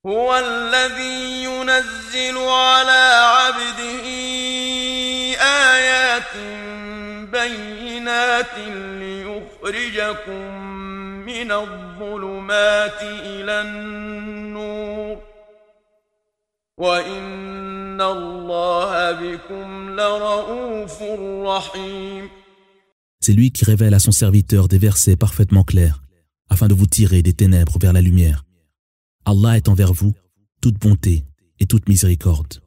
هو الذي ينزل على عبده آيات بينات ليخرجكم من الظلمات إلى النور وإن الله بكم لرؤوف رحيم. C'est lui qui révèle à son serviteur des versets parfaitement clairs, afin de vous tirer des ténèbres vers la lumière. Allah est envers vous toute bonté et toute miséricorde.